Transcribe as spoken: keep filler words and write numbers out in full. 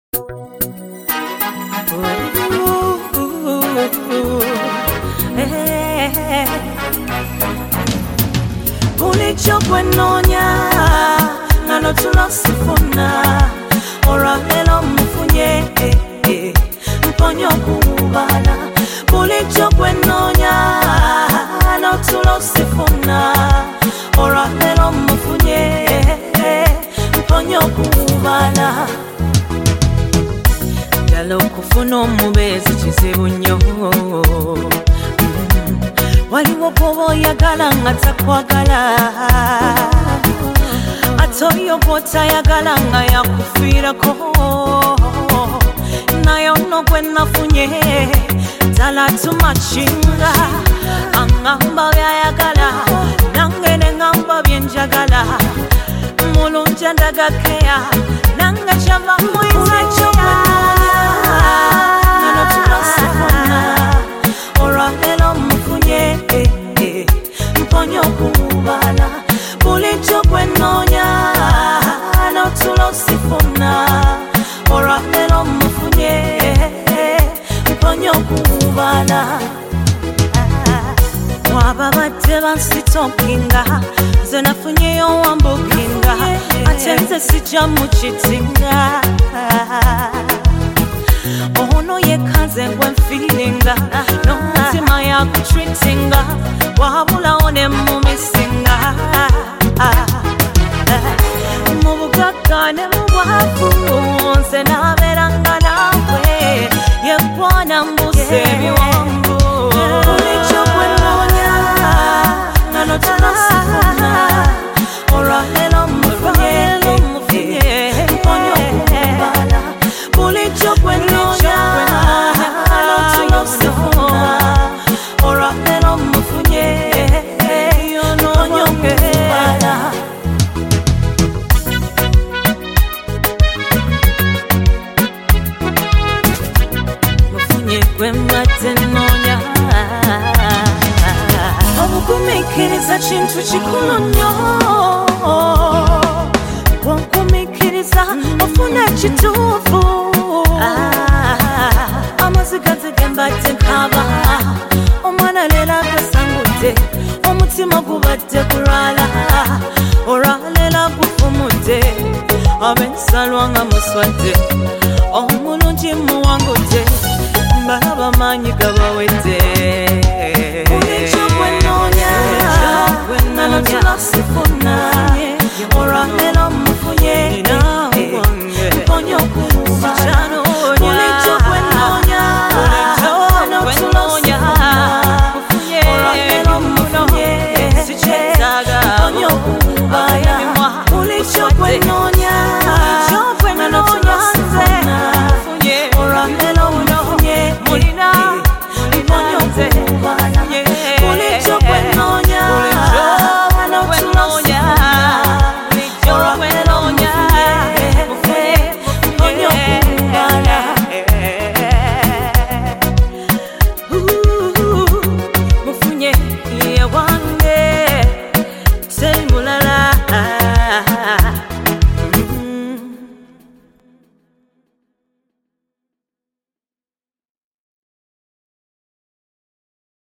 Ulichokwenonya ngano tunasifuna ora lelo mfunye mponyo kubala. Ulichokwenonya ngano tunasifuna ora lelo mfunye mponyo kubala. Dalo kufuna omubezi kizibu nnyo. Waliwo kubo yagala nga takwagala, atoyo bota yagala nga yakufirako. Nayo no gwe nafunye tala tumachinga, angamba byayagala nange ne ngamba byenjagala. Mulungi ndagakeya nange kyava muyitekya. Nano tulasifuna ora lelo mfunye mponyo kubala. Ulichokwenonya no tulosifuna ora lelo mfunye mponyo kubala. Waba bate bansitokinga nze nafunyeyo wambukinga ate nze sijja mu kitinga. Ono yekaze ngwe feelinga n'omutima yakutreatinga wabula one mumisinga. Mu bugagga ne mu bwavu nze nabeeranga naawe yekwana mbuse ebiwanvu. Ulichokwenonya ngano tunasifuna ora lelo mfunye mponyo kubala. Ulichokwenonya ngano tunasifuna ora lelo mfunye mponyo kubala. Mfunye gwe matenonya. Obukumikiriza kintu kikulu nnyo. Bw'onkumikiriza ofuna ekituufu. Amaziga zigembadde nkaba omwana leero agasangudde, omutima gubadde kulwala olwaleero gufumudde. Ab'ensalwa nga muswadde omulungi muwangudde, mbalaba maanyi gabawedde. Ulichokwenonya ngano tunasifuna ora lelo mfunye mponyo kubala. Ulichokwenonya ngano tunasifuna ora lelo mfunye mponyo kubala. Ulichokwenonya